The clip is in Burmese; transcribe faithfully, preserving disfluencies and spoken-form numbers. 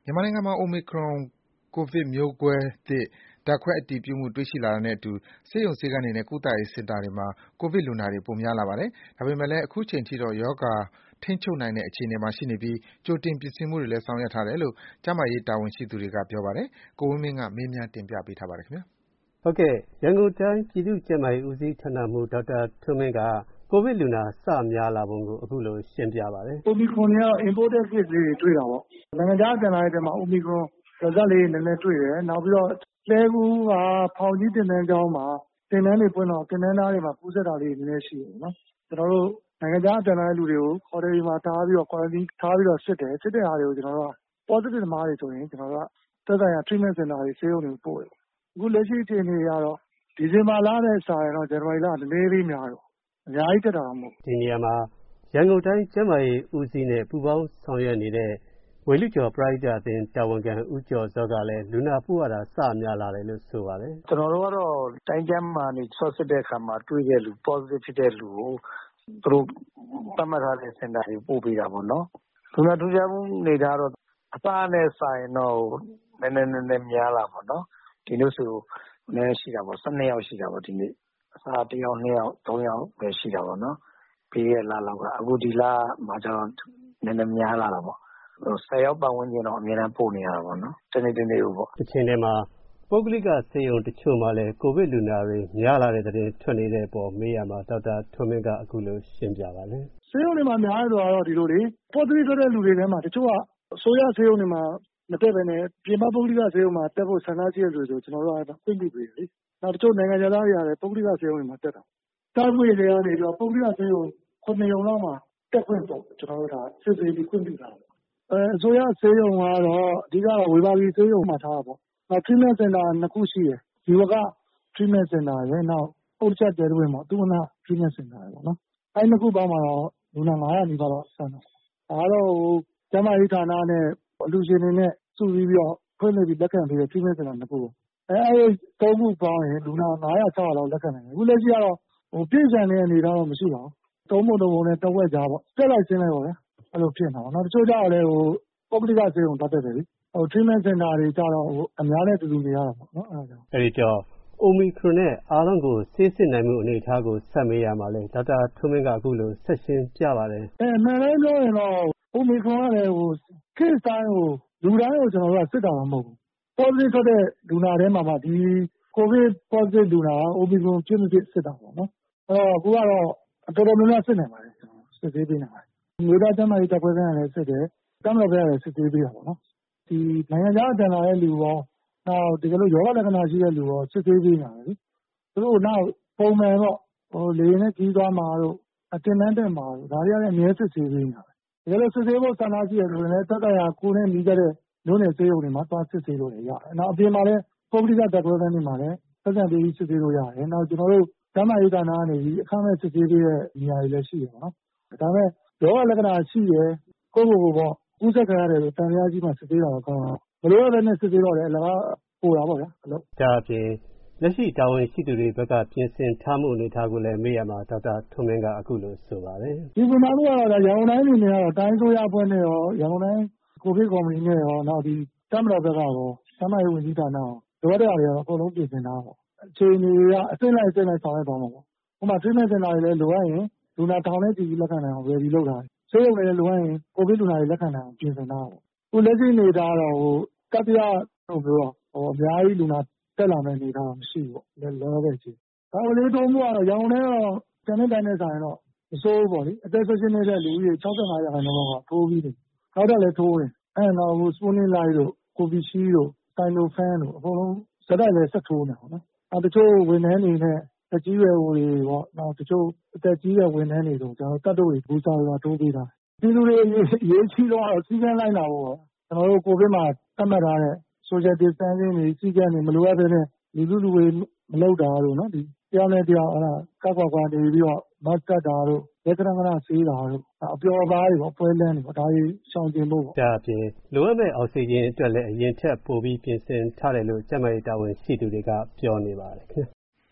မြန်မာနိုင်ငံမှာ Omicron ကိုဗစ်မျိုးကွဲသစ် ဓာတ်ခွဲအတည်ပြုမှု တွေ့ရှိလာတာနဲ့အတူ ဆေးရုံဆေးခန်းတွေနဲ့ ကုသရေးစင်တာတွေမှာ ကိုဗစ်လူနာတွေ ပိုများလာပါတယ်။ ဒါပေမယ့်လည်း ခုချိန်ထိတော့ ရောဂါထိန်းချုပ်နိုင်တဲ့ အခြေအနေမှာရှိနေပြီး ကြိုတင်ပြင်ဆင်မှုတွေလည်း ဆောင်ရွက်ထားတယ်လို့ ကျန်းမာရေးတာဝန်ရှိသူတွေက ပြောပါတယ်။ ကိုဝင်းမင်းက မေးမြန်းတင်ပြထားပါတယ်။ရန်ကုန်တိုင်း ပြည်သူ့ကျန်းမာရေးဦးစီးဌာနမှူး ဒေါက်တာထွန်းမင်းက ကိုဗစ်လူနာ စများလာပုံကို အခုလိုရှင်းပြပါတယ်။ Omicron တွေက Imported Case လေးတွေ တွေ့တာပေါ့။ နိုင်ငံခြားက ပြန်လာတဲ့အထဲမှာ Omicron result လေးတွေ နည်းနည်းတွေ့တယ်။ နောက်ပြီးတော့ လှည်းကူးက ဖောင်ကြီးသင်တန်းကျောင်းမှာ သင်တန်းတွေဖွင့်တော့ သင်တန်းသားတွေမှာ ကူးစက်တာလေးတွေ နည်းနည်းရှိတယ်ပေါ့နော်။ ကျနော်တို့ နိုင်ငံခြားက ပြန်လာတဲ့လူတွေကို ဟိုတယ်တွေမှာထားပြီးတော့ Quarantine ထားပြီးတော့ စစ်တယ်။ စစ်တဲ့ဟာတွေကို ကျနော်တို့က Positive သမားတွေဆိုရင် ကျနော်တို့က သက်ဆိုင်ရာ Treatment Center တွေ ဆေးရုံတွေကို ပို့တယ်။ အခုလက်ရှိအခြေအနေအရတော့ ဒီဇင်ဘာလနဲ့စာရင်တော့ ဇန်နဝါရီလက နည်းနည်းလေးများတယ်ပေါ့။ အများကြီးတက်တာတော့မဟုတ်ဘူး။ဒီနေရာမှာ ရန်ကုန်တိုင်းကျန်းမာရေးဦးစီးနဲ့ ပူးပေါင်းဆောင်ရွက်နေတဲ့ ဝေဠုကျော်ပရဟိတအသင်းတာဝန်ခံ ဦးကျော်ဇောကလည်း လူနာပို့ရတာ စများလာတယ်လို့ ဆိုပါတယ်။ “ကျနော်တို့ကတော့ တိုင်းကျန်းမာရေးကနေ စစစ်တဲ့အခါမှာ တွေ့တဲ့လူ Positive ဖြစ်တဲ့လူကို သူတို့သတ်မှတ်ထားတဲ့စင်တာတွေကို ပို့ပေးတာပေါ့နော်။ လူနာထူးခြားမှုအနေအထားကတော့ အစကနဲ့စာရင်တော့ နည်းနည်းနည်းနည်းများလာတာပေါ့နော်။ ဒီနေ့ဆိုနည်းနည်းရှိတာပေါ့။ ၁၂ ယောက်ရှိတာပေါ့ဒီနေ့။ အစက တစ်ယောက်၊ နှစ်ယောက်၊ သုံးယောက်ပဲရှိတာပေါ့နော်။ ပြီးခဲ့တဲ့လလောက်က။ အခုဒီလမှာကျတော့ နည်းနည်းများလာတာပေါ့။ ဆယ်ယောက်ပတ်ဝန်းကျင်တော့ အမြဲတမ်းပို့နေရတာပေါ့နော်။ တနေ့တနေ့ကိုပေါ့။ ” တချိန်တည်းမှာ ပုဂ္ဂလိကဆေးရုံတချို့မှာလည်း ကိုဗစ်လူနာတွေ များလာတဲ့သတင်းထွက်နေတဲ့အပေါ်မေးရာမှာ ဒေါက်တာထွန်းမင်းက အခုလိုရှင်းပြပါတယ်။ “ဆေးရုံတွေမှာများတယ်ဆိုတာကတော့ ဒီလိုလေ Positive ထွက်တဲ့လူတွေထဲမှာ တချို့ကအစိုးရဆေးရုံတွေမှာ မတက်ဘဲနဲ့ ပြင်ပပုဂ္ဂလိကဆေးရုံမှာတက်ဖို့ဆန္ဒရှိတဲ့လူတွေဆို ကျနော်တို့က ခွင့်ပြုပေးတယ်လေ။ နောက်တချို့နိုင်ငံခြားသားတွေကလည်း ပုဂ္ဂလိကဆေးရုံတွေမှာတက်တာ။ တိုင်းအဖွဲ့တွေကနေပြီးတော့ ပုဂ္ဂလိကဆေးရုံ ခုနစ်ရုံလောက်မှာ တက်ခွင့်ပေါ့ ကျနော်တို့ဒါစစ်ဆေးပြီးခွင့်ပြုထားတယ်။ အစိုးရဆေးရုံကတော့ အဓိကဝေဘာဂီဆေးရုံမှာထားတာပေါ့။ နောက် Treatment Center နှစ်ခုရှိတယ်။ ဇီဝက Treatment Center ရယ်၊ နောက် အုတ္တချပ်သဲတဝင်းပေါ့ သုဝဏ္ဏ Treatment Center ရယ်ပေါ့နော်။ အဲဒီနှစ်ခုပေါင်းမှာတော့ လူနာ ငါးရာနီးပါးလောက်ဆန့်တယ်။ ဒါကတော့ ကျန်းမာရေးဌာနနဲ့ အလှူရှင်တွေနဲ့စုစည်းပြီးတော့ ဖွင့်လှစ်ပြီးလက်ခံပေးတဲ့ Treatment Center နှစ်ခုပေါ့။ အဲဒီသုံးခုပေါင်းရင် လူနာ ငါးရာ၊ ခြောက်ရာလောက်လက်ခံနိုင်တယ်။ အခုလက်ရှိကတော့ ပြည့်လျှံတဲ့အနေအထားတော့မရှိပါဘူး။ သုံးပုံတစ်ပုံနဲ့တစ်ဝက်ကြားပေါ့။ တက်လိုက်ဆင်းလိုက်ပေါ့ဗျာ။ အဲလိုဖြစ်နေတာပေါ့နော်။ တချို့ကျတော့လည်း ပုဂ္ဂလိကဆေးရုံသွားတက်တယ်လေ။ Treatment Center တွေကျတော့ အများနဲ့တူတူနေရတာပေါ့နော်။” အဲဒီတော့ Omicron နဲ့အားလုံးကို ဆေးစစ်နိုင်မှုအနေအထားကို ဆက်မေးရာမှာလည်း ဒေါက်တာထွန်းမင်းက အခုလိုဆက်ရှင်းပြပါတယ်။ “အမှန်အတိုင်းပြောရင်တော့ Omicron ကလည်း Case တိုင်းကို လူတိုင်းကို ကျနော်တို့ကစစ်တာတော့မဟုတ်ဘူး။ Positive ထွက်တဲ့လူနာထဲမှာမှ ဒီကိုဗစ် Positive လူနာက Omicron ဖြစ်မဖြစ်စစ်တာပေါ့နော်။ အဲတော့အခုကတော့ တော်တော်များများစစ်နိုင်ပါတယ်။ စစ်ဆေးပေးနိုင်ပါတယ်။ အမျိုးသားကျန်းမာရေးဓာတ်ခွဲခန်းကလည်းစစ်တယ်။ တပ်မတော်ဘက်ကလည်း စစ်ဆေးပေးတာပေါ့နော်။ ဒီနိုင်ငံခြားကပြန်လာတဲ့လူရော နောက်တကယ်လို့ရောဂါလက္ခဏာရှိတဲ့လူရော စစ်ဆေးပေးနေတာပဲလေ။ သူတို့နောက်ပုံမှန်ပေါ့ လေယာဉ်နဲ့ခရီးသွားမှာတို့၊ သင်တန်းတက်မှာတို့ ဒါတွေကလည်း အမြဲစစ်ဆေးပေးနေတာပဲ။ တကယ်လို့စစ်ဆေးဖို့ဆန္ဒရှိတယ်ဆိုရင်လည်း သက်ဆိုင်ရာကိုယ်နဲ့နီးစပ်တဲ့မြို့နယ်ဆေးရုံတွေမှာသွားစစ်ဆေးလို့လည်းရတယ်။ နောက်အပြင်မှာလည်း ပုဂ္ဂလိကဓာတ်ခွဲခန်းတွေမှာလည်း ပိုက်ဆံပေးပြီးစစ်ဆေးလို့ရတယ်။ နောက်ကျနော်တို့ ကျန်းမာရေးဌာနကနေပြီး အခမဲ့စစ်ဆေးပေးတဲ့နေရာတွေလည်းရှိတယ်ပေါ့နော်။ ဒါပေမယ့် ရောဂါလက္ခဏာရှိတယ်၊ ကိုယ့်ကိုယ်ကိုပေါ့ကူးစက်ခံရတယ်လို့သံသယရှိမှစစ်ဆေးတာတော့ကောင်းတာပေါ့။ မလိုအပ်ဘဲနဲ့စစ်ဆေးတော့လည်း အလကားပိုတာပေါ့ဗျာအလုပ်။ ” ဒါ့အပြင် လက်ရှိတာဝန်ရှိသူတွေဘက်က ပြင်ဆင်ထားမှုအနေအထားကိုလည်းမေးရာမှာ ဒေါက်တာထွန်းမင်းက အခုလိုဆိုပါတယ်။ “ပြင်ဆင်ထားမှုကတော့ ရန်ကုန်တိုင်းအနေနဲ့ကတော့ တိုင်းအစိုးရအဖွဲ့နဲ့ရော၊ ရန်ကုန်တိုင်းကိုဗစ်ကော်မတီနဲ့ရော နောက်ဒီတပ်မတော်ဘက်ကရော ကျန်းမာရေးဝန်ကြီးဌာနရော လိုအပ်တဲ့ဟာတွေကတော့အကုန်လုံးပြင်ဆင်ထားတာပေါ့။ အခြေအနေအရအဆင့်လိုက်အဆင့်လိုက်ဆောင်ရွက်သွားမှာပေါ့။ ဥပမာ Treatment Center တွေလည်းလိုအပ်ရင် လူနာထောင်နဲ့ချီပြီးလက်ခံနိုင်အောင် Ready လုပ်ထားတယ်။ ဆေးရုံတွေလည်းလိုအပ်ရင် ကိုဗစ်လူနာတွေလက်ခံနိုင်အောင်ပြင်ဆင်ထားတာပေါ့။ အခုလက်ရှိအနေအထားကတော့ တတိယလိုမျိုးတော့ အများကြီးလူနာတက်လာမယ့်အနေအထားတော့မရှိဘူးပေါ့။ လောလောဆယ်အချိန်။ ကာကွယ်ဆေးထိုးမှုကတော့ ရန်ကုန်တိုင်းကတော့ ကျန်တဲ့တိုင်းနဲ့စာရင်တော့မဆိုးဘူးပေါ့လေ။ အသက် ၁၈ နှစ်အထက်လူဦးရေ ၆၅ ရာခိုင်နှုန်းလောက်ကထိုးပြီးပြီ။ နောက်ထပ်လည်းထိုးတယ်။ အဲဒါနောက် Sputnik Light တို့ Covishield တို့ Sinopharm တို့အကုန်လုံးဆက်တိုက်လည်းဆက်ထိုးနေတာပေါ့နော်။ နောက်တချို့ဝန်ထမ်းတွေနဲ့သက်ကြီးရွယ်အိုတွေပေါ့။ နောက်တချို့အသက်ကြီးတဲ့ဝန်ထမ်းတွေဆို ကျနော်တို့ Third Dose တွေ Booster တွေပါထိုးပေးထားတယ်။ ပြည်သူတွေအရေးအကြီးဆုံးကတော့ စည်းကမ်းလိုက်နာဖို့ပေါ့။ ကျနော်တို့ကိုဗစ်မှာသတ်မှတ်ထားတဲ့ Social Distancing တွေစည်းကမ်းတွေမလိုအပ်ဘဲနဲ့လူစုလူဝေးမလုပ်တာတို့နော်။ တယောက်နဲ့တယောက်ခပ်ခွာခွာနေပြီးတော့ Mask တပ်တာတို့၊ လက်ခဏခဏဆေးတာတို့၊ အပျော်အပါးတွေပေါ့ပွဲလမ်းတွေပေါ့ဒါတွေရှောင်ကြဉ်ဖို့ပေါ့။ ” ဒါ့အပြင်လိုအပ်မယ့်အောက်ဆီဂျင်အတွက်လည်းအရင်ထက်ပိုပြီးပြင်ဆင်ထားတယ်လို့ကျန်းမာရေးတာဝန်ရှိသူတွေကပြောနေပါတယ်ခင်ဗျ